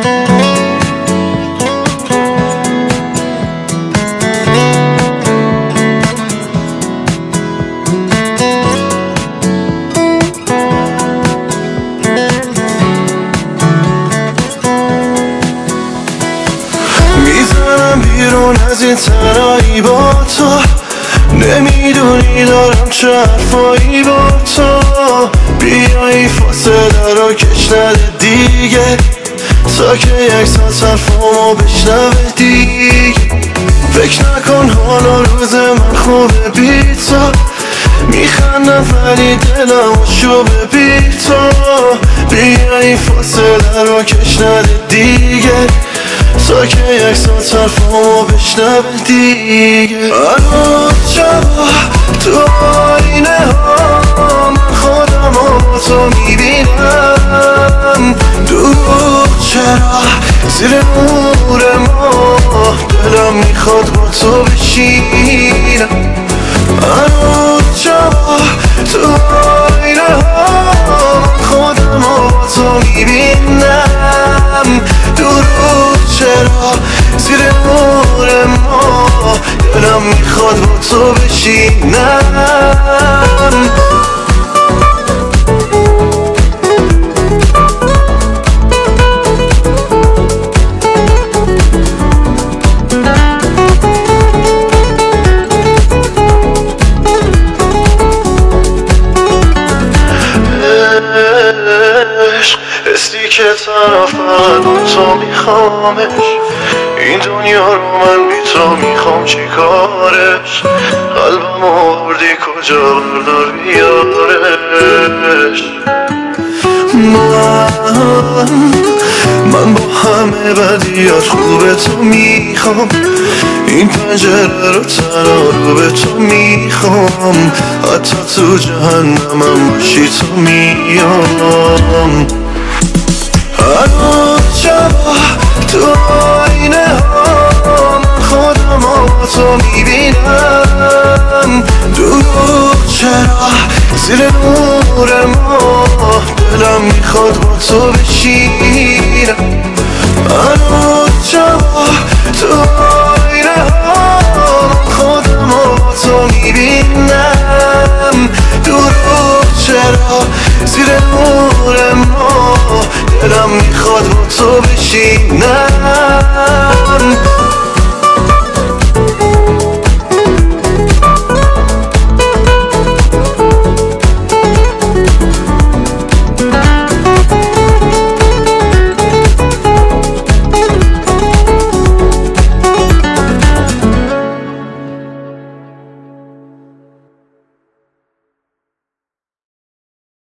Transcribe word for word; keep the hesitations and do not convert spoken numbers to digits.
میزنم بیرون از این تنهایی با تو، نمیدونی دارم چه حرفایی با تو. بیا این فاصله رو کش نده دیگه، تا که یک ساعت حرفامو بشنوه دیگه. فکر نکن حالا روز من خوبه بی تو، میخندم ولی دلم شوبه بی تو. بیا این فاصله رو کش نده دیگه، تا که یک ساعت حرفامو بشنوه دیگه. الان شبا تو آینه ها من خودم با تو میبینم. دروغ چرا زیر نور ما، دلم میخواد با تو بشینم. الان شبا تو آینه ها من خودم با تو میبینم. دروغ چرا زیر نور ما، دلم میخواد با تو بشینم. حسی که تنها فقط با تو میخوامش، این دنیا رو من بی تو میخوام چی کارش. قلبم آوردی کجا بردار بیارش. من من با همه بدیات خوبه تو میخوام، این پنجره رو تنها رو به تو میخوام. حتی تو جهنمم باشی تو میام. الان شبا تو آینه ها من خودم با تو میبینم. دروغ چرا زیر نور ما، دلم میخواد با تو بشینم. الان شبا تو آینه ها من خودم با تو میبینم. دروغ چرا زیر نور ما، دلم میخواد با تو بشینم.